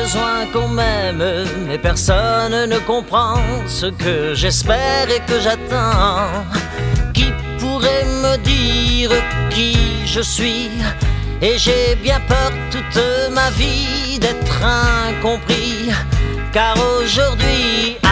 besoin qu'on m'aime, mais personne ne comprend ce que j'espère et que j'attends. Qui pourrait me dire qui je suis? Et j'ai bien peur toute ma vie d'être incompris, car aujourd'hui